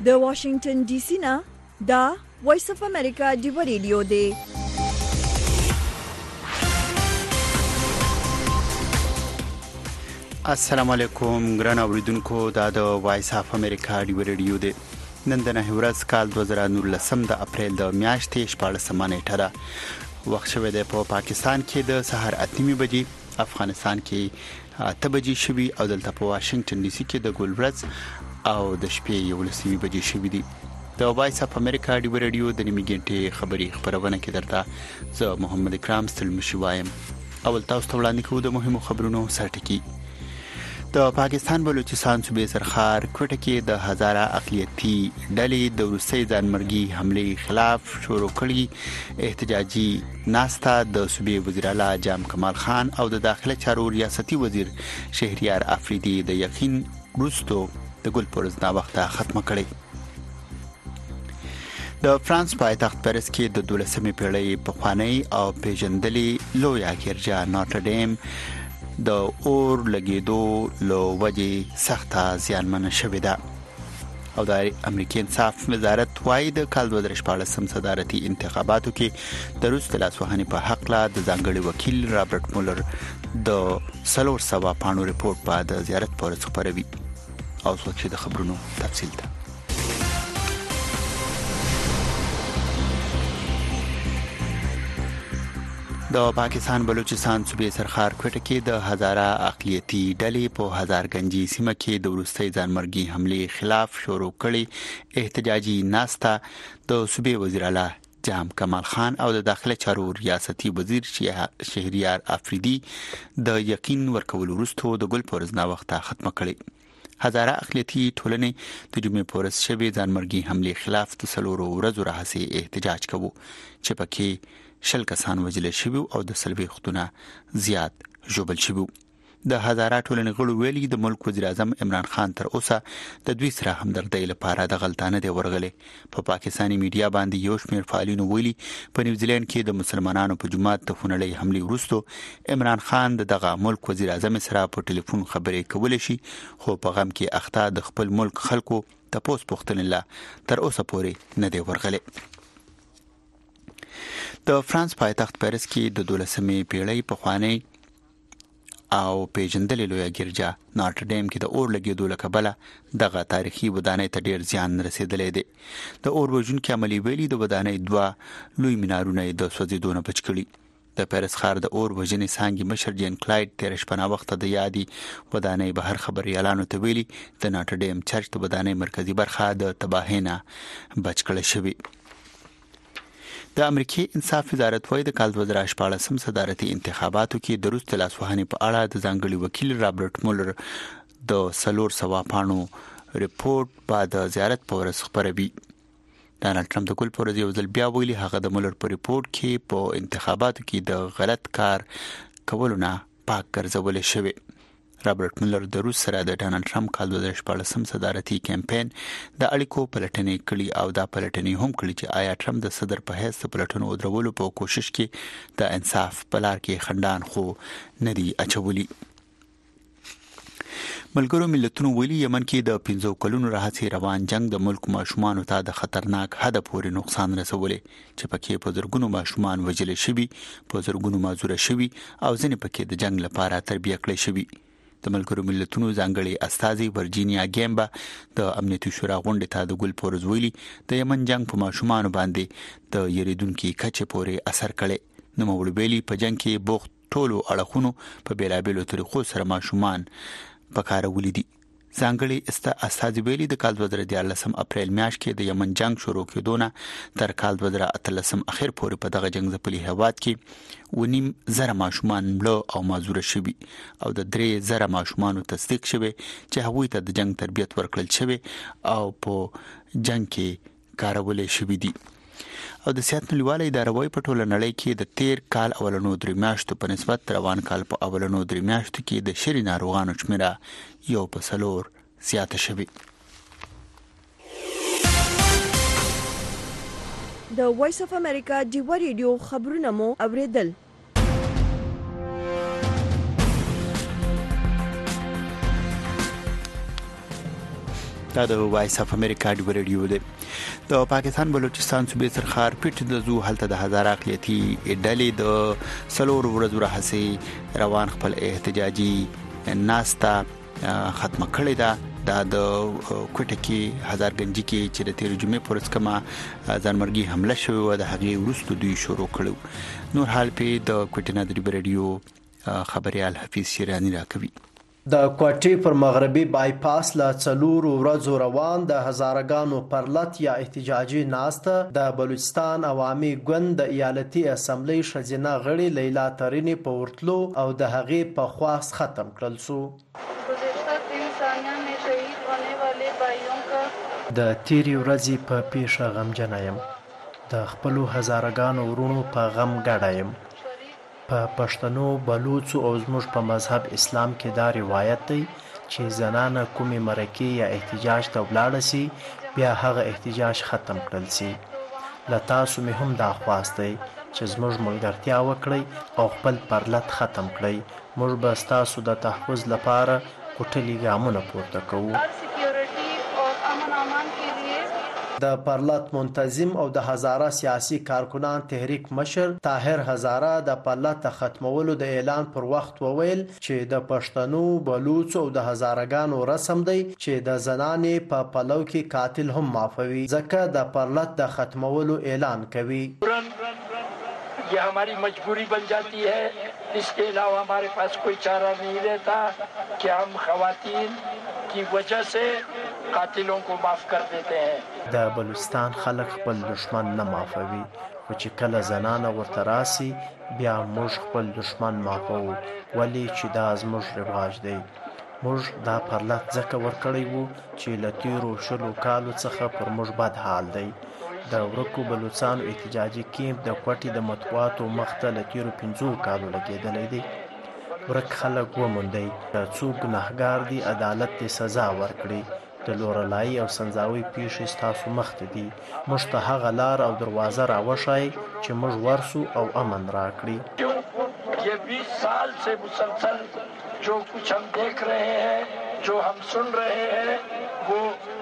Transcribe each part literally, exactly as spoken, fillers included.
د واشنگټن ډي سي نه دا وایس اف امریکا دی ریډیو دی. السلام علیکم ګران اوریدونکو، دا د وایس اف امریکا دی ریډیو دی. نن د نه ورځ کال دوه زره نولس د اپریل د میاشتې شپږمه نیټه ده. وخت شوی دی په پاکستان کې د سحر اته بجې، افغانستان کې اته بجې شوي او دلته په واشنگټن ډي سي کې د ګل ورځ او د شپې یولس بجې شوي دي. د وایس اف امریکا دی ریډیو د نیمه ګنټې خبري خبرونه کې درته زه محمد اکرام ستلمشي وایم. اول تاسو ته وړاندې کوم د مهمو خبرونو سرټکی. د پاکستان بلوچستان صوبې سرخار کوټه کې د هزاره اقلیتي ډلې د روسي ځانمرګي حمله خلاف شروع کړي احتجاجي ناستا د صوبې وزیر اعلی جام کمال خان او د داخله چارو ریاستي وزیر شهریار افریدي د یقین روستو د ګل پرز نا وخته ختمه کړي. د فرانس پایتخت پاریس کې د دولسمې پیړۍ په خوانی او پیژندلې لویا ګرجا نوټردیم د اور لګیدو لو وجه سخته زیانمنه شوې ده او د امریکای انصاف وزارت وايي د کال دوه زره شپږ صدارتي انتخاباتو کې د روس د لاسوهنې په حق لا د ځانګړي وکیل رابرټ مولر د سلور سوا پانو ریپورت په د زیارت پر خبروي. او څو چې د خبرونو تفصیل ده. د پاکستان بلوچستان صوبې سرخار کوټه کې د هزاره اقلیتي ډلې په هزارګنجي سیمه کې د روسي ځانمرګي حمله خلاف شروع کړي احتجاجي ناستا د صوبې وزیر اعلی جام کمال خان او د داخله چارو ریاستي وزیر شهریار افریدي د یقین ورکول وروسته د ګل پرز نا وخته ختمه کړي. هزاره اقلیتي ټولنې د جمعې پورس شوی ځانمرګي حمله خلاف د سلورو ورځو راهسي احتجاج کوي چې پکې شل کسان وجل شوی او د سلوي خطونه زیات جوبل شوی. د هزاره ټولنې غړو ویلي د ملک وزیر اعظم عمران خان تر اوسه د دوی سره همدردی لپاره د غلطانه دی ورغلي. په پاکستاني میډیا باندې یو شمېر فعالینو ویلي په نیوزیلند کې د مسلمانانو په جماعت ته فونړی حمله وروسته عمران خان دغه ملک وزیر اعظم سره په ټلیفون خبرې کولې شي، خو په غم کې اخته د خپل ملک خلکو تپوس پوښتنه لا تر اوسه پورې نه دی ورغلي. د فرانس پایتخت پاریس کې د دولسمې پیړۍ په خوانی او پیژندلې لویا ګرجا نوټردیم کې د اور لګیدو لکبله دغه تاریخي ودانۍ ته ډیر زیان رسیدلې دی. د اور وژونکو عملی ویلي د ودانۍ دوه لوی مینارونه د سوځیدو نه بچ کړي. د پاریس ښار د اور وژنې څانګې مشر جین کلایډ تیر شپه وخت د یادي ودانۍ بهر خبريالانو ته ویلي د نوټردیم چرچ د ودانۍ مرکزی برخه د تباهۍ نه بچ کړل شوی. د امریکای انصاف وزارت وايي د کال دوه زره شپږ صدارتي انتخاباتو کې د روس د لاسوهنې په اړه د ځانګړي وکیل رابرټ مولر د سلور سوا پانو ریپورت بعد زیارت په ورځ خبروي. ډانلډ ټرمپ د ګل پرز یو ځل بیا ویلي هغه د مولر په ریپورت کې په انتخاباتو کې د غلط کار کولو نه پاک ګرځول شوی. رابرټ مولر د روس سره د ډانلډ ټرمپ کال دوه زره شپږ صدارتي کمپاین د اړیکو پلټنې کړي او دا پلټنې هم کړي چې آیا ټرمپ د صدر په حیث پلټنو ودرولو په کوشش کې د انصاف په لار کې خندان خو ندي اچولي. ملګرو ملتونو ویلي یمن کې د پنځو کلونو راهیسې روان جنگ د ملک ماشومان ته د خطرناک حد پورې نقصان رسولي چې پکې په زرګونو ماشومان وژل شوي، په زرګونو مازور شوي او ځینې پکې د جنگ لپاره تربیه کړي شوي. د ملګرو ملتونو ځانګړي استاذي ورجینیا ګیمبا د امنیتي شورا غونډې ته د ګل پرز ویلي د یمن جنگ په ماشومان باندې د یریدونکو کچې پورې اثر کړي. نو موږ ویلي په جنگ کې بوخت ټولو اړخونو په بیلابېلو طریقو سره ماشومان پکارولې دي. ځانګړي استاذ ویلي د کال دوه زره دیارلس اپریل میاشت کې د یمن جنگ شروع کېدو نه تر کال دوه زره اتلس اخر پورې په دغه جنگ ځپلي هواد کې ونیم زره ماشومان مړه او مازور شوي او د درې زره ماشومانو تصدیق شوی چې هغوی ته د جنگ تربیت ورکړل شوی او په جنگ کې کارول شوی دي. او د صحت نړیواله اداره وايي په ټوله نړۍ کې د تیر کال اولنو درې میاشتو په نسبت روان کال په اولنو درې میاشتو کې د شری ناروغانو شمیره یو په سلور زیاته شوی. د وایس اف امریکا دی ریډیو خبرونه مو اوریدل. دا د وایس اف امریکا د ریډیو دی. د پاکستان بلوچستان صوبې سرخار پټ د زو حالت د هزار اقلیتی ډلې د سلور ورځو راهسي روان خپل احتجاجي ناستا ختمه کړې ده. دا د کوټه کې هزار گنجي کې چې د تیر جمعې پورس کما ځانمرګي حمله شوه او د هغې وروسته دوی شروع کړو. نور حال په د کوټه نادری ریډیو خبريال حفیظ شیرانی راکوي. د کوټې پر مغربي بایپاس لا څلور ورځو روان د هزارګانو پرلط یا احتجاجي ناسته د بلوچستان عوامي ګوند د ایالتي اسمبلی شزینه غړي لیلا ترینی په ورتلو او د هغې په خواست ختم کړل شو. د تیری ورځې په پیښه غمجن یم، د خپلو هزارګانو ورونو په غم ګډه یم. په پښتنو، بلوچو او زموږ په مذهب اسلام کې دا روایت دی چې زنانه کومې مرکې یا احتجاج ته ولاړه سي بیا هغه احتجاج ختم کړل سي. له تاسو مې هم دا خواست دی چې زموږ ملګرتیا وکړئ او خپل پرلط ختم کړئ. موږ به ستاسو د تحفظ لپاره کوټلي ګامونه پورته کوو. د پرلط منتظم او د هزاره سیاسي کارکنان تحریک مشر طاهر هزاره د پرلط ختمولو د اعلان پر وخت وویل چې د پښتنو، بلوچو او د هزارګانو رسم دی چې د زنانې په پلو کې قاتل هم معافوي، ځکه د پرلط د ختمولو اعلان کوي. ये हमारी मजबूरी बन जाती है. इसके अलावा हमारे पास कोई चारा नहीं रहता कि हम खवातीन की वजह से قاتلوں को معاف कर देते हैं. د بلوچستان خلک خپل دشمن نه معافوي، خو چې کله زنانه ورته راسي بیا موږ خپل دشمن معافو، ولې چې دا زموږ رواج دی. موږ دا پرلط ځکه ورکړی وو چې له تیرو شلو کالو څخه پر موږ بد حال دی. د ورکو بلوچستانو احتجاجي کیمپ د کوټې د مطبوعاتو مخته له تیرو پنځو کالو لګېدلی دی. ورک خلک وموندئ، څو ګناهګار دي عدالت ته سزا ورکړي. د لورلایي او سنځاوي پیښې ستاسو مخته دي. موږ ته هغه لار او دروازه راوښایئ چې موږ ورسو او امن راکړي. ये बीस साल से मुसलसल जो कुछ हम देख रहे हैं, जो हम सुन रहे हैं, वो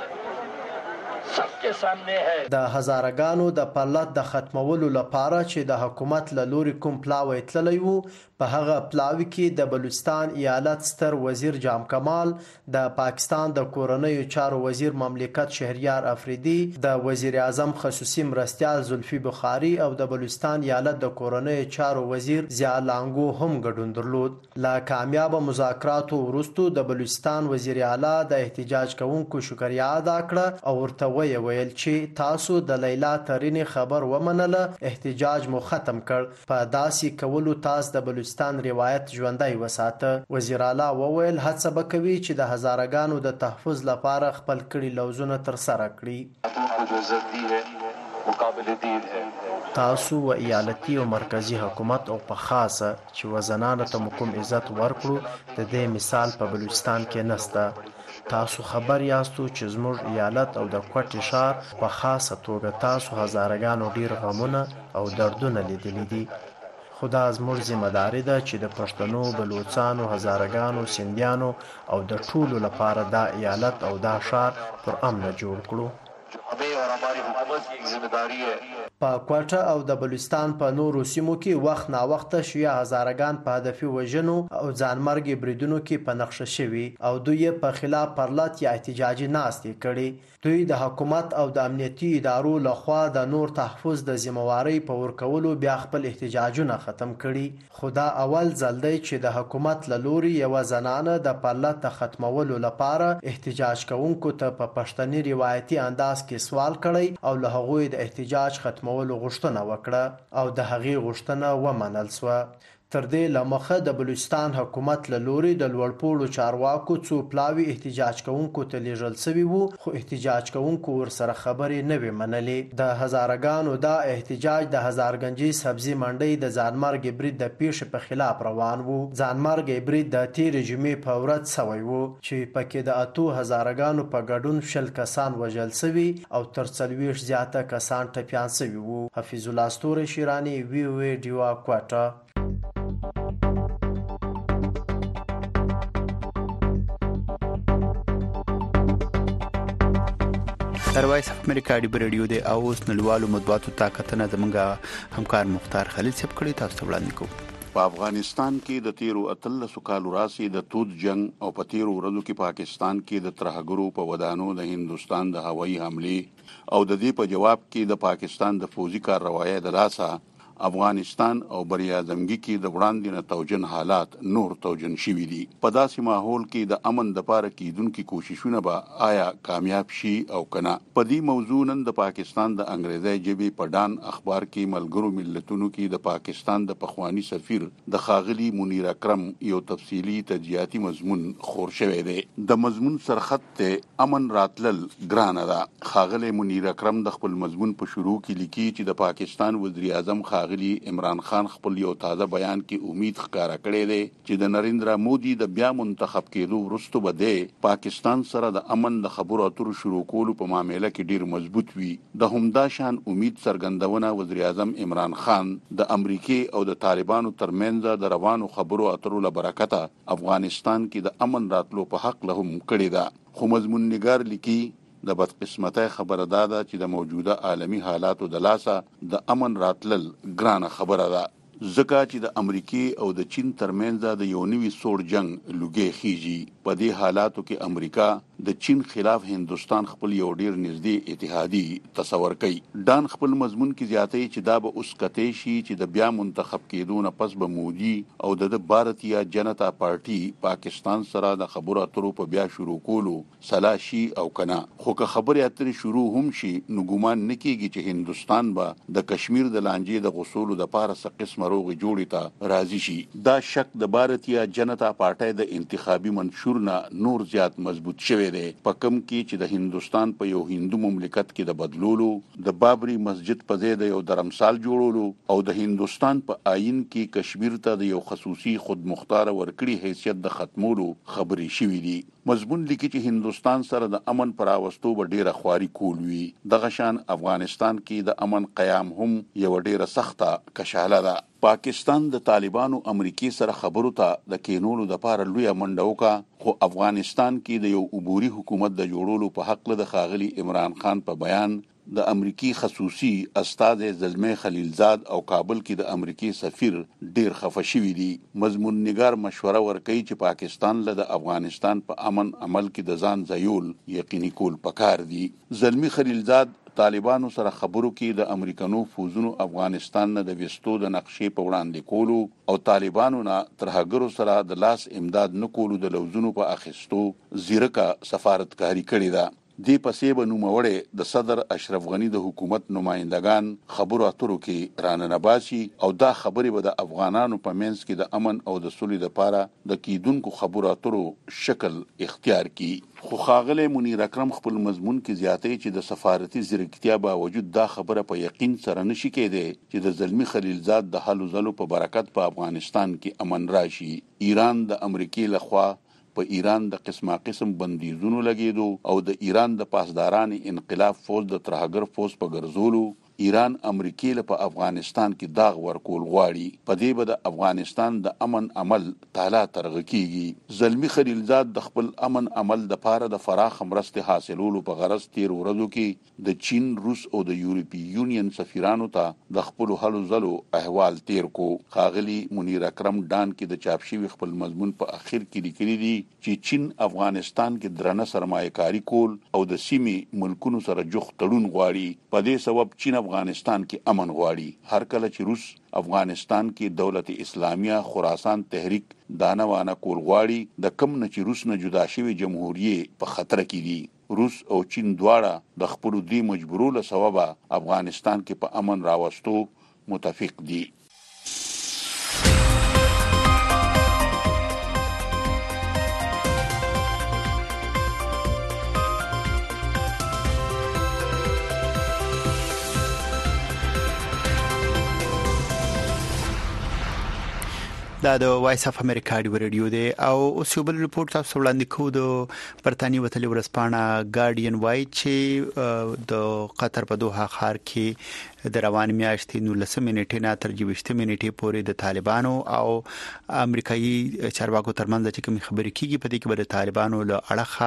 सबके सामने है. د هزارګانو د پرلط د ختمولو لپاره چې د حکومت له لوري کوم پلاوی تللی وو، په هغه پلاوی کې د بلوچستان ایالت ستر وزیر جام کمال، د پاکستان د کورنیو چارو وزیر مملکت شهریار افریدي، د وزیر اعظم خصوصي مرستیال زلفی بخاری او د بلوچستان ایالت د کورنیو چارو وزیر ضیاء لانګو هم ګډون درلود. له کامیابه مذاکراتو وروسته د بلوچستان وزیر اعلی د احتجاج کوونکو شکریا ادا کړه او ورته ویل چې تاسو د لیلا ترینی خبر ومنله، احتجاج مو ختم کړ، په داسې کولو تاسو د بلوچستان روایت ژوندی وساته. وزیر اعلی وویل هڅه به کوي چې د هزارګانو د تحفظ لپاره خپل کړي لوزونه تر سره کړي. تاسو و ایالتي او مرکزی حکومت او په خاصه چې وزنانه ته کوم عزت ورکړو د دې مثال په بلوچستان کې نسته. تاسو خبر یاستو چې زموږ ایالت او د کوټې ښار په خاصه توګه تاسو هزارګانو ډیر غمونه او دردونه لیدلي دي. خدا زموږ ذمہداري ده چې د پښتنو، بلوچستانو، هزارګانو، سندیانو او د ټولو لپاره دا ایالت او دا ښار پر امن جوړ کړو. په کوټه او د بلوچستان په نورو سیمو کې وخت نا وخت شیعه هزارګان په هدفي وژنو او ځانمرګي بریدونو کې په نقشه شوي او دوی په خلاف پرلط یا احتجاجي ناستې کړي. دوی د حکومت او د امنیتي ادارو لخوا د نور تحفظ د ذمہواری په ورکولو بیا خپل احتجاجونه ختم کړي. خدا اول ځل دی چې د حکومت له لوري یو زنانه د پرلط د ختمولو لپاره احتجاج کوونکو ته په پښتني روایتي انداز کې سوال کړي او له هغوی د احتجاج ختمولو غوښتنه وکړه او د هغې غوښتنه ومنل شوه. تر دې لمخه د بلوچستان حکومت له لوري د لوړپوړو چارواکو څو پلاوي احتجاج کوونکو ته لیږل شوي وو، خو احتجاج کوونکو ورسره خبرې نه وې منلې. د هزارګانو دا احتجاج د هزارګنجي سبزي منډۍ د ځانمرګي برید د پیښې په خلاف روان وو. ځانمرګي برید د تیرې جمعې په ورځ شوی وو چې پکې د اتو هزارګانو په ګډون شل کسان وژل شوي او تر څلوېښت زیاته کسان ټپیان شوي وو. حفیظ الله ستوری شیرانی، وی او ای ډیوا کوټه. در وایس اف امریکا دی رادیو دی اوس نړیوالو مطبوعاتو طاقتونه زمونږ همکار مختار خلیل صاحب کړی تاسو ته وړاندې کوم. په افغانستان کې د تیرو اتلسو کالو راسي د تود جنگ او په تیرو ورځو کې پاکستان کې د ترهګرو په ودانو د هندستان د هوایي حمله او د دې په جواب کې د پاکستان د فوزي کارروایي د لاسه افغانستان او بر اعظمګي کې د وړاندې نه توجن حالات نور توجن شوي دي. په داسې ماحول کې د امن د پاره کیدونکو کوششونه به آیا کامیاب شي او کنه. په دې موضوع نن د پاکستان د انګریزي ژبې په ډان اخبار کې ملګرو ملتونو کې د پاکستان د پخوانی سفیر د خاغلی منیر اکرم یو تفصیلی تجزیاتی مضمون خور شوی دی. د مضمون سرخط ته امن راتلل ګرانه ده. خاغلی منیر اکرم د خپل مضمون په شروع کې لیکي چې د پاکستان وزیر اعظم خاغلی عمران خان خپل یو تازه بیان کې امید ښکارا کړی دی چې د نریندرا مودي د بیا منتخب کېدو وروسته به د پاکستان سره د امن د خبرو اترو شروع کولو په معاملې کې ډیر مضبوط وي. د همدا شان امید څرګندونه وزیر اعظم عمران خان د امریکای او د طالبانو ترمنځ د روانو خبرو اترو له برکته افغانستان کې د امن راتلو په حق له هم کړی ده. خو مضمون نگار لیکي د بدقسمتۍ خبره دا ده چې د موجوده عالمی حالاتو د لاسه د امن راتلل ګرانه خبره ده، ځکه چې د امریکای او د چین ترمنځ د یو نوي سوړ جنگ لوګي خيږي. په دې حالاتو کې امریکا د چین خلاف هندستان خپل یو ډیر نږدې اتحادي تصور کوي. ډان خپل مضمون کې زیاتې چې دا به اوس کته شي چې د بیا منتخب کېدو نه پس به مودي او د بھارتیا جنتا پارټي پاکستان سره د خبرو اترو په بیا شروع کولو سلاشي او کنا. خو که خبرې اترې شروع هم شي نو ګومان نکېږي چې هندستان به د کشمیر د لانجې د غوښولو د پاره څه قسم روغ جوړی ته راضي شي. دا شک د بھارتیا جنتا پارټي د انتخابي منشور نه نور زیات مضبوط شوی دی. په کوم کې چې د هندستان په یو هندو مملکت کې د بدلولو، د بابری مسجد په ځای د یو درمسال جوړولو او د هندستان په آئین کې کشمیر ته د یو خصوصي خودمختار ورکړي حیثیت د ختمولو خبرې شوې دي. مضمون لیکي چې هندستان سره د امن پر راوستو به ډیره خواري کول وي. دغه شان افغانستان کې د امن قیام هم یو ډیره سخته کشاله ده. پاکستان د طالبانو امریکای سره خبرو ته د کینولو د پاره لوی منډه وکړه، خو افغانستان کې د یو عبوري حکومت د جوړولو په حق له خاغلی عمران خان په بیان د امریکای خصوصي استاد زلمه خلیلزاد او کابل کې د امریکای سفیر ډیر خفه شوی دي. مضمون نگار مشوره ورکوي چې پاکستان له د افغانستان په امن عمل کې د ځان ځایول یقیني کول پکار دي. زلمه خلیلزاد طالبانو سره خبرو کې د امریکانو فوزونو افغانستان نه د وستو د نقشې په وړاندې کولو او طالبانو نه ترهګرو سره د لاس امداد نه کولو د لوزونو په اخیستو زیرکه سفارتکاری کړې ده. دی پسې به نوموړی د صدر اشرف غنی د حکومت نمائندگان خبرو اترو کې راننباسي او دا خبرې به د افغانانو په منځ کې د امن او د سولې لپاره د کیدونکو خبرو اترو شکل اختیار کی. خو خاغلی منیر اکرم خپل مضمون کې زیاتې چې د سفارتي ځیرکتیا باوجود دا خبره په یقین سره نشي کېدی چې د زلمی خلیلزاد د حل زلو په برکت په افغانستان کې امن راشي. ایران د امریکای لخوا په ایران د قسمه قسم بندیزونو لګیدو او د ایران د پاسداران انقلاب فوج د ترهګر فوج په ګرځولو ایران امریکای له په افغانستان کې داغ ورکول غواړي. په دې به د افغانستان د امن عمل تعالی ترغه کیږي. زلمی خلیلزاد د خپل امن عمل د پاره د فراخ مرستې حاصلولو په غرض تیر ورځو کې د چین، روس او د یورپی یونین سفیرانو ته د خپل هلو زلو احوال تیر کو. خاغلی منیر اکرم ډان کې د چاپ شوی خپل مضمون په اخر کې لیکلي دي چې چین افغانستان کې درنه سرمایه‌کاري کول او د سیمې ملکونو سره جوخ تړون غواړي. په دې سبب چین افغانستان کې امن غواړي. هر کله چې روس افغانستان کې دولت اسلامیه خراسان تحریک دانه وانه کول غواړي، د کم نه چې روس نه جدا شوی جمهوریت په خطر کې دي. روس او چین دواړه د خپل دی مجبورولو سبب افغانستان کې په امن راوستو متفق دي. دا د وایس اف امریکا دی ریډیو دی او اوس یو بل ریپورت تاسو وړاندې کوو د برتانیې وتلې ورسپانه ګارډین وایي چې د قطر په دوحه ښار کې د روان میاشتې نولسمې نیټې نه تر یوویشتمې نیټې پورې د طالبانو او امریکایي چارواکو ترمنځ چې کوم خبرې کیږي په دې کې به د طالبانو له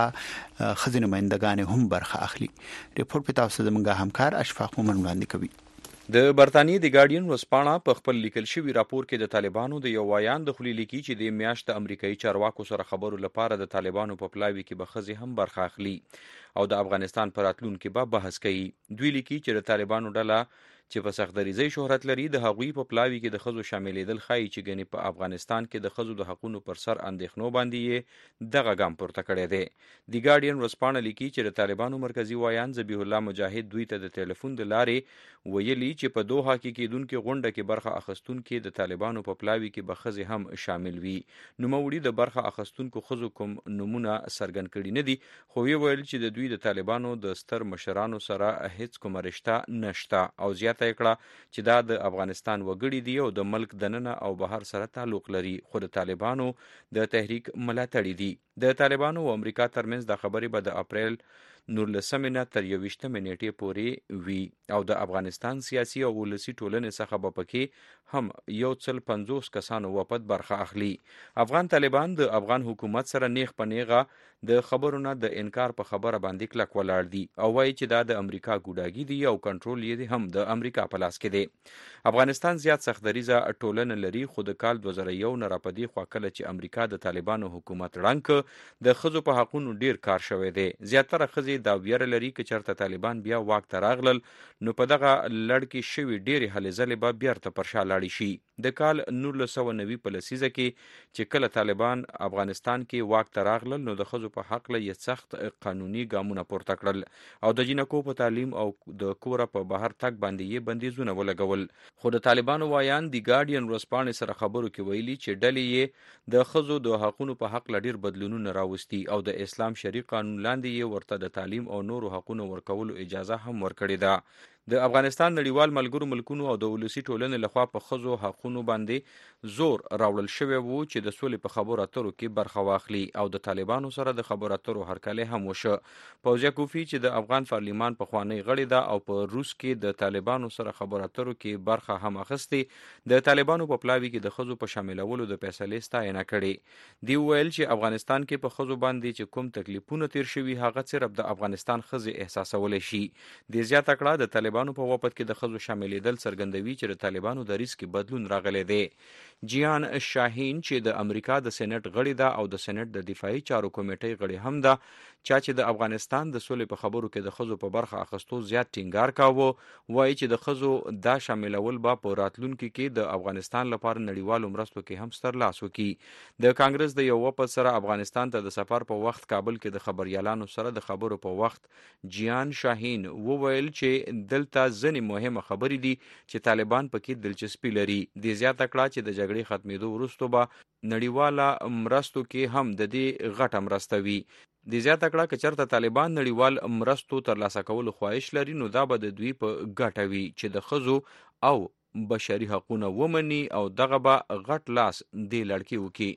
اړخه خزینه نمائندگان هم برخه اخلي. ریپورت په تاسو زموږ همکار اشفاق مومن وړاندې کوي. د برتانیې د ګارډین ورسپانه په خپل لیکل شوی راپور کې د طالبانو د یو وایان د خلی لیکي چې د میاشت امریکایي چارواکو سره خبرو لپاره د طالبانو په پلاوي کې به خزي هم برخه اخلي او د افغانستان پر راتلونکو به بحث کوي. دوی لیکي چې د طالبانو ډله چې په سختدریزي شهرت لري د هغوی په پلاوي کې د خزو شاملېدل ښایي چې ګنې په افغانستان کې د خزو د حقوقو پر سر اندېښنو باندې دغه ګام پورته کړی دی. د ګارډین ورسپانه لیکي چې د طالبانو مرکزی وایان ذبیح الله مجاهد دوی ته د ټلیفون د لارې ویلي چې په دوحه کې کېدونکې غونډه کې برخه اخیستونکو د طالبانو په پلاوي کې به خزي هم شامل وي. نوموړي د برخه اخیستونکو خزو کوم نمونه څرګند کړي نه دي، خو وی ویل چې د دوی د طالبانو د ستر مشرانو سره هیڅ کومه رشته نشته او زیاته کړه چې دا د افغانستان وګړي دي او د ملک دننه او بهر سره تعلق لري، خو د طالبانو د تحریک ملاتړي دي. د طالبانو او امریکا ترمنځ د خبرې به د اپریل نولسمې نه تر یوویشتمې نیټې پورې وي او د افغانستان سیاسي او ولسي ټولنې څخه به پکې هم یو څل پنځوس کسانو وپد برخه اخلي. افغان طالبان د افغان حکومت سره نیغ په نیغه د خبرونه د انکار په خبره باندې کلک ولاړ دي او وایي چې دا د امریکا ګوډاګي دي او کنټرول یې هم د امریکا په لاس کې دی. افغانستان زیات سختدریزه ټولنه لري، خو د کال دوه زره یو نه راپدې خوا کله چې امریکا د طالبانو حکومت ړنګ د خزو په حقونو ډیر کار شوی دی. زیاتره خزي دا ویره لري چې چرته طالبان بیا واک ته راغلل نو په دغه لړ کې شوي ډېرې هلې ځلې به بیرته پر شا لاړې شي. د کال نولس سوه نوي په لسیزه کې چې کله طالبان افغانستان کې واک ته راغلل نو د ښځو په حق له یې سخت قانوني ګامونه پورته کړل او د جینکو په تعلیم او د کوره په بهر تګ باندې یې بندیزونه ولګول. خو د طالبانو وایان د ګارډین ورسپانې سره خبرو کې ویلي چې ډلې یې د ښځو د حقونو په حق له ډېر بدلونونه راوستي او د اسلام شرعي قانون لاندې یې ورته د تعلیم او نورو حقونو ورکولو اجازه هم ورکړې ده. د افغانستان نړیوال ملګرو ملکونو او د ولسي ټولنې لخوا په ښځو حقونو باندې زور راوړل شوی وو چې د سولې په خبرو اترو کې برخه واخلي او د طالبانو سره د خبرو اترو هرکلی هم وشه. فوزیه کوفی چې د افغان پارلیمان پخوانی غړې ده او په روس کې د طالبانو سره خبرو اترو کې برخه هم اخیستې، د طالبانو په پلاوي کې د ښځو په شاملولو د فیصلې ستاینه کړې. دی ویل چې افغانستان کې په ښځو باندې چې کوم تکلیفونه تیر شوي هغه صرف د افغانستان ښځې احساسولی شي. د زیاته کړه د طالبانو په وپد کې د ښځو شاملېدل څرګندوي چې د طالبانو د ریسک بدلون راغلی دی. جیان شاهین چې د امریکا د سېنات غړې ده او د سېنات د دفاعي چارو کمیټې غړې هم ده، چا چې د افغانستان د سولې په خبرو کې د ښځو په برخه اخیستو زیات ټینګار کاوه، وایي چې د ښځو دا شاملول به په راتلونکي کې د افغانستان لپاره نړیوالو مرستو کې هم ستر لاس وکړي. د کانګرس د یو وپد سره افغانستان ته د سفر په وخت کابل کې د خبريالانو سره د خبرو په وخت جیان شاهین وویل چې دلته ځینې مهمه خبرې دي چې طالبان پکې دلچسپي لري. د زیاته کړه چې د جګړې ختمېدو وروسته به نړیواله مرستو کې هم د دې غټه مرسته وي. د زیاته کړه که چېرته طالبان نړیوال مرستو ترلاسه کولو خواهش لري نو دا به د دوی په ګټه وي چې د ښځو او بشري حقونه ومني او دغه به غټ لاس دې لړ کې وکړي.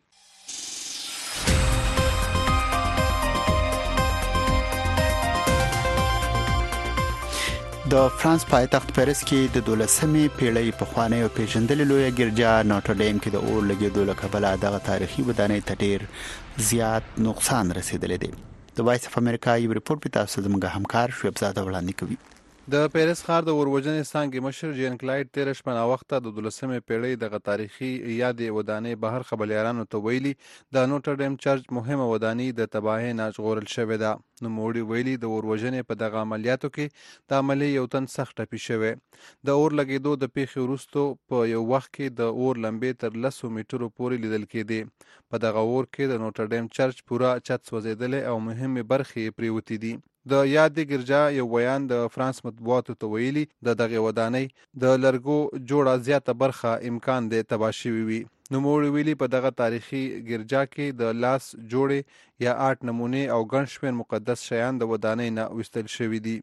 د فرانس پایتخت پاریس کې د دولسمې پیړۍ پخوانی او پیژندلې لویه ګرجا نوټرډیم کې د اور لګېدو له کبله دغه تاریخي ودانۍ ته ډېر زیات نقصان رسېدلی دی. د وایس اف امریکا یو ریپورت په تاسو زموږ همکار شعیب زاده وړاندې کوي. د پیرس ښار د اوروژنې څانګې مشر جین کلایډ تېره شپه ناوخته د دولسمې پیړۍ دغه تاریخي یادې ودانۍ بهر خبریالانو ته ویلي د نوټرډیم چرچ مهمه ودانۍ د تباهۍ نه ژغورل شوې ده. نوموړي ویلي د اوروژنې په دغه عملیاتو کې د عملې یو تن سخت ټپي شوی. د اور لګېدو د پیښې وروسته په یو وخت کې د اور لمبې تر لسو میټرو پورې لیدل کېدې. په دغه اور کې د نوټرډیم چرچ پوره چت سوځېدلی او مهمې برخې یې پرېوتې دي. د یادې ګرجا یو ویان د فرانس مطبوعاتو ته ویلي د دغه ودانۍ د لرګو جوړه زیاته برخه امکان دی تباه شوي وي. نوموړي ویلي په دغه تاریخي ګرجا کې د لاس جوړې یا آرټ نمونې او ګڼ شمېر مقدس شیان د ودانۍ نه ویستل شوي دي.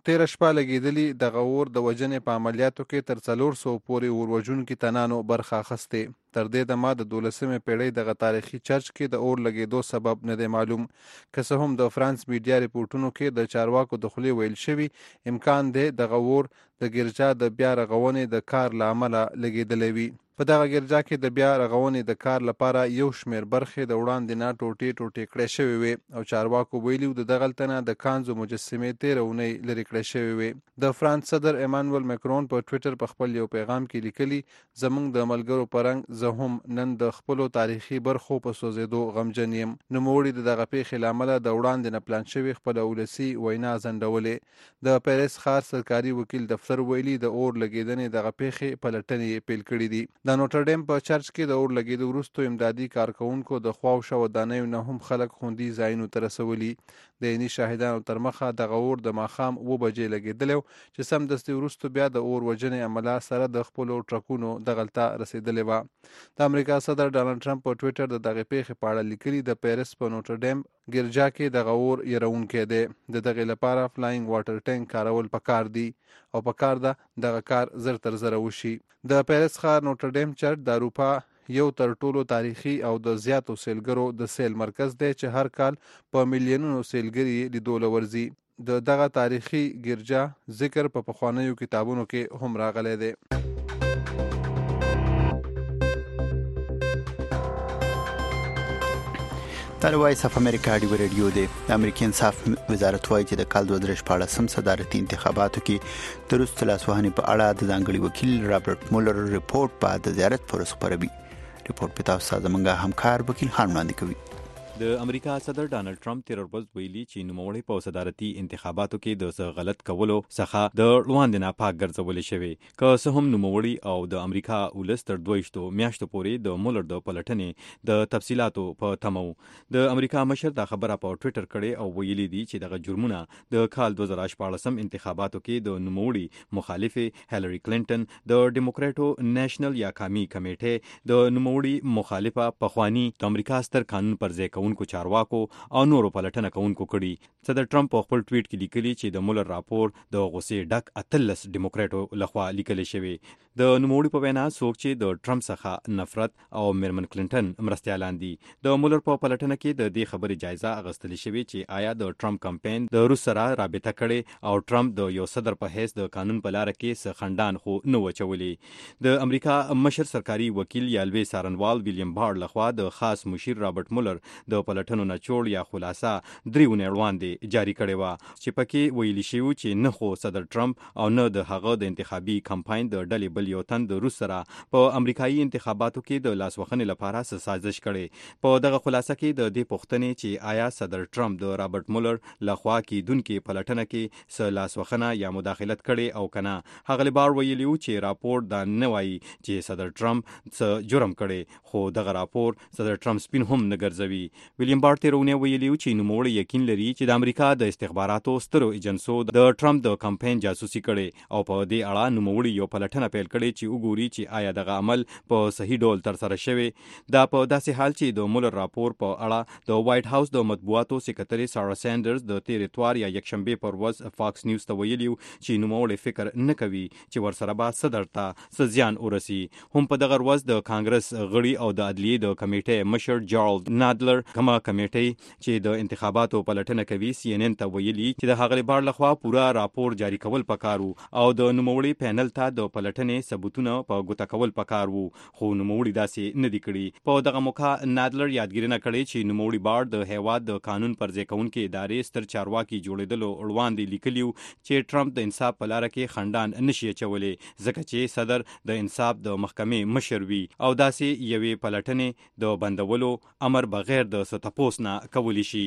تیر شپه لګیدلی د غور د وجنې په عملیاتو کې تر څلور سو پورې اوروژونکي تنانو برخه اخیستې. تر دې دمه د دولسمې پیړۍ دغه تاریخي چرچ کې د اور لګېدو سبب نه دی معلوم. که څه هم د فرانس میډیا ریپورټونو کې د چارواکو د خولې ویل شوي امکان دی د غور د ګرجا د بیا رغونې د کار له امله لګېدلی وي. په دغه ګرجا کې د بیا رغونې د کار لپاره یو شمېر برخې د وړاندې نه ټوټې ټوټې کړې شوې وې او چارواکو ویلي د دغلته نه د کانزو مجسمې تېره اونۍ لرې کړې شوې وې. د فرانس صدر ایمانوئل مکرون په ټویټر په خپل یو پیغام کې لیکلي زموږ د ملګرو په رنګ زه هم نن د خپلو تاریخي برخو په سوځېدو غمجن یم. نوموړي د دغه پیښې له امله د وړاندې نه پلان شوې خپله ولسي وینا ځنډولې. د پیرس ښار سرکاري وکیل دفتر ویلي د اور لګېدنې دغه پیښې پلټنې پیل کړي دي. د نوټرډیم په چرچ کې د اور لګېدو وروسته امدادي کارکوونکو د خواوشا ودانیو نه هم خلک خوندي ځایونو ته رسولي. د عیني شاهدانو تر مخه دغه اور د ماښام اوه بجې لګېدلی و چې سمدستي وروسته بیا د اور وژنې عمله سره د خپلو ټرکونو دغلته رسېدلې وه. د امریکا صدر ډانلډ ټرمپ په ټویټر د دغې پیښې په اړه لیکلي د پیرس په نوټرډیم ګرجا کې دغه اور یرونکی دی. د دغې لپاره فلاینګ واټر ټینک کارول پکار دي او پکار ده دغه کار زر تر زره وشي. د پیرس ښار نوټرډیم چرچ د اروپا یو تر ټولو تاریخي او د زیاتو سیلګرو د سیل مرکز دی چې هر کال په میلیونونو سیلګري لیدو له ورځي. د دغه تاریخي ګرجا ذکر په پخوانیو کتابونو کې هم راغلی دی. دا د وایس اف امریکا ډیو ریډیو دی. د امریکا انصاف وزارت وایي چې د کال دوه زره شپاړسم صدارتي انتخاباتو کې د روس لاسوهنې په اړه د ځانګړي وکیل رابرټ مولر ریپورت په د زیارت پر خبروي. ریپورت په تاسو سره زمونږ همکار وکیل خان وړاندې کوي. د امریکا صدر ډانلډ ټرمپ تیر ورځ ویلي چې نوموړی په صدارتي انتخاباتو کې د څه غلط کولو څخه د وړاندې نه پاک ګرځولې شوی. که څه هم نوموړی او د امریکا ولس تر دویشتو میاشتو پورې د مولر د پلټنې د تفصیلاتو په تمو. د امریکا مشر دا خبره په ټویټر کړي او ویلي دي چې دغه جرمونه د کال دوه زره شپاړسم انتخاباتو کې د نوموړي مخالفه هیلری کلینټن د ډیموکراټو نېشنل یا قومي کمیټې د نوموړي مخالفه پخوانی د امریکا ستر قانون پر ځای کوونکو چارواکو او نورو پلټنه کوونکو کړي. صدر ټرمپ په خپل ټویټ کې لیکلي چې د مولر راپور د غصې ډک اتلس ډیموکراټو لخوا لیکل شوی. د نوموړي په وینا څوک چې د ټرمپ څخه نفرت او میرمن کلینټن مرستیالان دي. د مولر په پلټنه کې د دې خبرې جایزه اخیستل شوې چې آیا د ټرمپ کمپاین د روس سره رابطه کړي او ټرمپ د یو صدر په حیث د قانون په لار کې څه خندان خو نه وچولي. د امریکا مشر سرکاري وکیل یالوی سارنوال ویلیام بار لخوا د خاص مشیر رابرټ مولر د پلټنو نچوړ یا خلاصه دریونه وړاندې جاری کړي و چې پکې ویلي شوی چې نه خو صدر ټرمپ او نه د هغه د انتخابي کمپاین د ډلې بل یو تن د روس سره په امریکایي انتخاباتو کې د لاسوهنې لپاره څه سازش کړي. په دغه خلاصه کې د دې پوښتنې چې آیا صدر ټرمپ د رابرټ مولر لخوا کېدونکې پلټنه کې څه لاسوهنه یا مداخلت کړي او کنه. هغه بار ویلي و چې راپور دا نه وایي چې صدر ټرمپ څه جرم کړي خو دغه راپور صدر ټرمپ سپین هم نه ګرځوي. ویلیام بار تیرونه ویلي چې نوموړی یقین لري چې د امریکا د استخباراتو سترو ایجنسو د ټرمپ د کمپاین جاسوسي کړي او په دې اړه نوموړی یو پلټنه پیل کړي چې وګوري چې آیا دغه عمل په صحیح ډول تر سره شوی. دا په داسې حال چې د مولر راپور په اړه د وایټ هاوس د مطبوعاتو سکرټري سارا سانډرز د تیر اتوار یا یکشنبه پر ورځ فاکس نیوز ته ویلي چې نوموړی فکر نه کوي چې ورسره به صدر ته څه زیان ورسي. هم په دغه ورځ د کانګرس غړي او د عدلیې د کمیټې مشر جارلد نادلر کومه کمیټې چې د انتخاباتو پلټنه کوي سی ان ان ته ویلي چې د هغه بار لخوا پورا راپور جاری کول پکارو او د نوموړي پینل ته د پلټنې ثبوتونه په ګوته کول پکار وو خو نوموړي داسې نه دی کړي. په دغه موقع نادلر یادګیرنه کړې چې نوموړي بار د هیواد د قانون پر ځای کوونکې ادارې ستر چارواکي جوړېدلو وړاندې لیکلیو چې ټرمپ د انصاف په لاره کې خندان نشي اچولی ځکه چې صدر د انصاف د محکمې مشر وي او داسې یوې پلټنې د بندولو امر بغیر د څه تپوس نه کولی شي.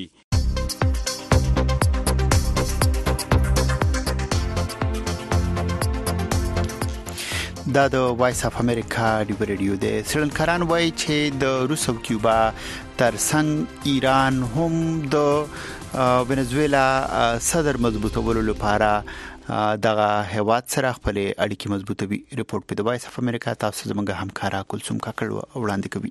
دا د وایس اف امریکا ډیو ریډیو دی. څېړنکاران وایي چې د روس او کیوبا ترڅنګ ایران هم د ونزویلا صدر مضبوطولو لپاره دغه هیواد سره خپل اړیکې مضبوطوي. ریپورت په د وایس اف امریکا تاسو زموږ همکارا کلثوم کاکړ وړاندې کوي.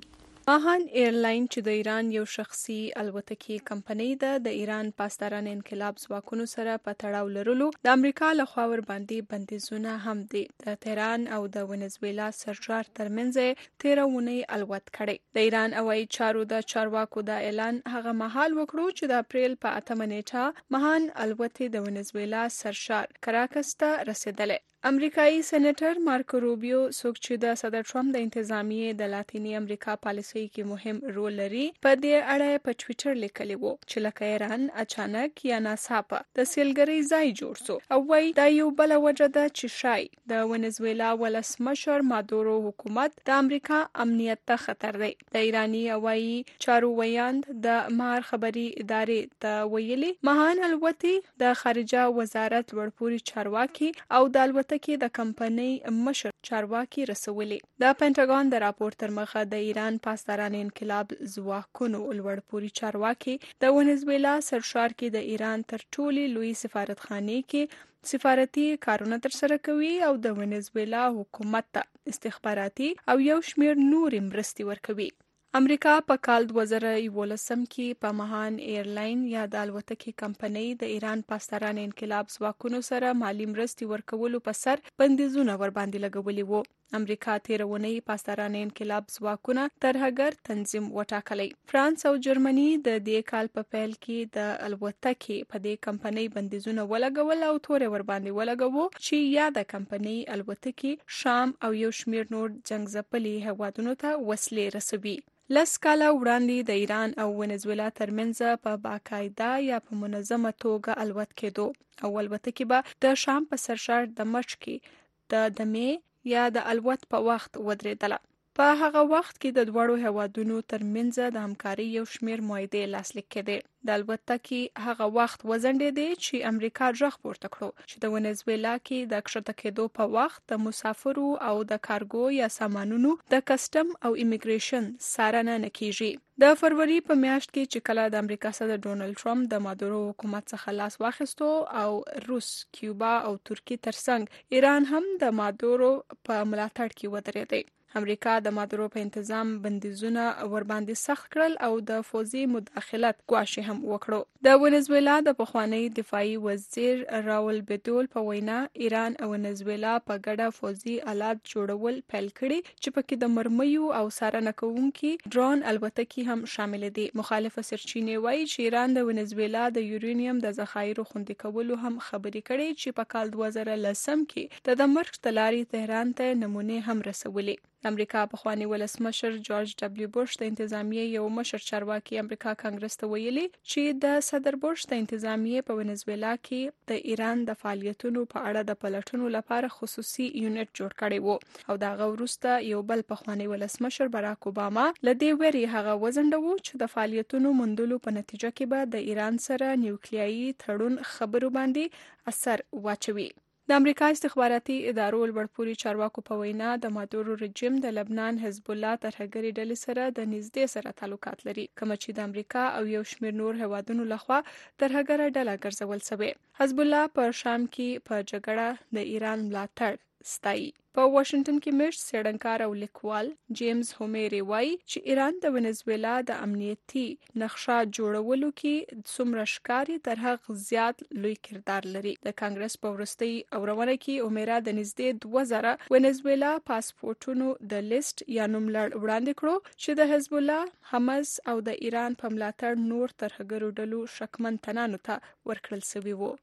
ماهان ایرلاین چې د ایران یو شخصي الوتکې کمپنۍ ده د ایران پاسداران انقلاب ځواکونو سره په تړاو لرلو د امریکا له خوا ور باندې بندیزونه هم دي. د تهران او د ونزویلا سرشار ترمنځ تیره اونۍ الوت کړی. د ایران هوایي چارو د چارواکو دا اعلان هغه مهال وکړو چې د اپریل په اتمه نیټه ماهان الوتې د ونزویلا سرشار کراکس ته رسیدلې. امریکایي سېنیټر مارکو روبیو څوک چې د صدر ټرمپ د انتظامیې د لاتینی امریکا پالیسۍ کې مهم رول لري په دې اړه په ټویټر لیکلی وو چې لکه ایران اچانک یا ناڅاپه د سیلګرۍ ځای جوړ سو او وایي دا یو بل وجه ده چې شای د ونزویلا ولسمشر مادورو حکومت د امریکا امنیت ته خطر دی. د ایرانی هوایي چارو ویاند د مار خبري ادارې ته ویلي ماهان الوتې د خارجه وزارت لوړپوړي چارواکي او د الوتکې کې د کمپنۍ مشر چارواکي رسولي. د پینټاګون د راپور تر مخه د ایران پاسداران انقلاب ځواکونو لوړپوړي چارواکي د ونزویلا سرشار کې د ایران تر ټولي لوی سفارتخانې کې سفارتي کارونه ترسره کوي او د ونزویلا حکومت ته استخباراتي او یو شمیر نور مرستې ورکوي. امریکا په کال دوه زره یولسم کې په ماهان ایرلاین یا د الوتکې کمپنۍ د ایران پاسداران انقلاب ځواکونو سره مالی مرستې ورکولو په سر بندیزونه ور باندې لګولي وو. امریکا تیره اونۍ پاسداران انقلاب ځواکونه ترهګر تنظیم وټاکلی. فرانس او جرمني د دې کال په پیل کې د الوتکې په دې کمپنۍ بندیزونه ولګول او تورې ور باندې ولګوو چې یا د کمپنۍ الوتکې شام او یو شمیر نور جنگ ځپلي هیوادونو ته وسلې رسوي. لس کاله وړاندې د ایران او ونزویلا ترمنځ په باقاعده یا په منظمه توګه الوت کېدو او الوتکې به د شام په سرشار دمشق کې د دمې یا د الوت په وخت ودرېدله. په هغه وخت کې د دواړو هیوادونو ترمنځ د همکارۍ یو شمیر معاهدې لاسلیک کېدې. د الوتکې هغه وخت وځنډېدې چې امریکا غږ پورته کړو چې د ونزویلا کې د کښته کېدو په وخت د مسافرو او د کارګو یا سامانونو د کسټم او امیګریشن څارنه نه کیږي. د فروری په میاشت کې چې کله د امریکا صدر ډونالد ټرمپ د مادورو حکومت څخه لاس واخیستو او روس، کیوبا او ترکی ترڅنګ ایران هم د مادورو په ملاتړ کې ودرېدی. امریکا د مادورو په انتظام بندیزونه ور باندې سخت کړل او د فوزي مداخلت ګواښ هم وکړو. د ونزویلا د پخوانی دفاعي وزیر راول بدول په وینا ایران او ونزویلا په ګډه فوزي آلات جوړول پیل کړي چې پکې د مرمیو او څارنه کوونکي ډرون الوتکې هم شامل دي. مخالفه سرچینې وایي چې ایران د ونزویلا د یورانیم د ذخایرو خوندي کولو هم خبرې کړي چې په کال دوه زره لسم کې د دمشق د لارې تهران ته نمونه هم رسولي. امریکا پخوانی ولسمشر جورج ډبلیو بوش د انتظامیې یو مشر چارواکي امریکا کانګرس ته ویلي چې د صدر بوش د انتظامیې په ونزویلا کې د ایران د فعالیتونو په اړه د پلټنو لپاره خصوصي یونټ جوړ کړی وو او دا غوښته یو بل پخوانی ولسمشر باراک اوباما لدې وری هغه وزندو چې د فعالیتونو مندلو په نتیجه کې به د ایران سره نیوکلیایي تړون خبرو باندې اثر واچوي. د امریکا استخباراتي ادارو لوړپوړي چارواکو په وینا د مادورو رژیم د لبنان حزب الله ترهګري ډلې سره د نږدې سره تعلقات لري، کوم چې د امریکا او یو شمېر نور هیوادونو لخوا ترهګره ډله ګرځول شوې. حزب الله په شام کې په جګړه د ایران ملاتړ ستایي. په واشنگټن کې مشر څېړنکار او لیکوال جیمز هومیری وایي چې ایران د ونزویلا د امنیتي نقشه جوړولو کې څومره ښکاري تر هغه زیات لوی کردار لري. د کانګرس په وروستۍ اورونه کې هومیرا د نږدې دوه زره ونزویلا پاسپورټونو د لیست یا نوملړ وړاندې کړو چې د حزب الله، حماس او د ایران په ملاتړ نور ترهګرو ډلو شکمن تنانو ته ورکړل شوي وو.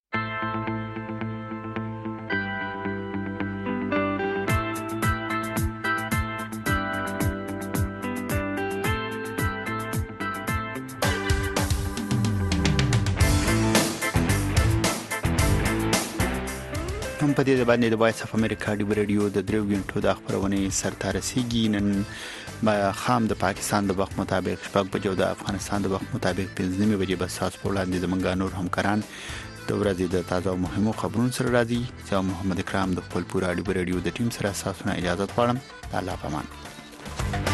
هم په دې باندې د وایس اف امریکا دی رادیو د دریو غنټو د خبرونه سرته رسیدي. نن ما خام د پاکستان د وخت مطابق شپږ بجو د افغانستان د وخت مطابق پنځه نیمه بجې به ساس په وړاندې د منګا نور همکاران د ورځې د تازه او مهمو خبرونو سره راځي. زه محمد اکرام د خپل پوره دی رادیو د ټیم سره تاسو نه اجازه غواړم. الله پامان.